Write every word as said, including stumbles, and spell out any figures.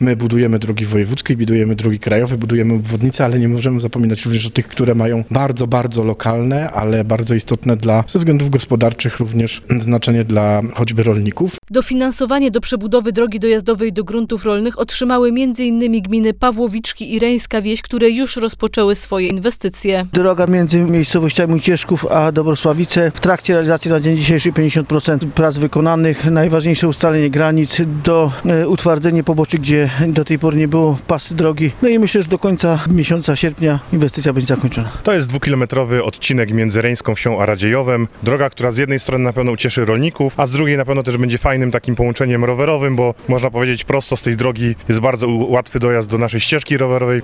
My budujemy drogi wojewódzkie, budujemy drogi krajowe, budujemy obwodnice, ale nie możemy zapominać również o tych, które mają bardzo, bardzo lokalne, ale bardzo istotne dla, ze względów gospodarczych również znaczenie dla choćby rolników. Dofinansowanie do przebudowy drogi dojazdowej do gruntów rolnych otrzymały m.in. gminy Pawłowiczki i Reńska Wieś, które już rozpoczęły swoje inwestycje. Droga między miejscowościami Ucieszków a Dobrosławice. W trakcie realizacji na dzień dzisiejszy pięćdziesiąt procent prac wykonanych. Najważniejsze ustalenie granic, do e, utwardzenie poboczy, gdzie do tej pory nie było, pasy drogi. No i myślę, że do końca miesiąca sierpnia inwestycja będzie zakończona. To jest dwukilometrowy odcinek między Reńską Wsią a Radziejowem. Droga, która z jednej strony na pewno ucieszy rolników, a z drugiej na pewno też będzie fajnym takim połączeniem rowerowym, bo można powiedzieć prosto z tej drogi jest bardzo łatwy dojazd do naszej ścieżki rowerowej.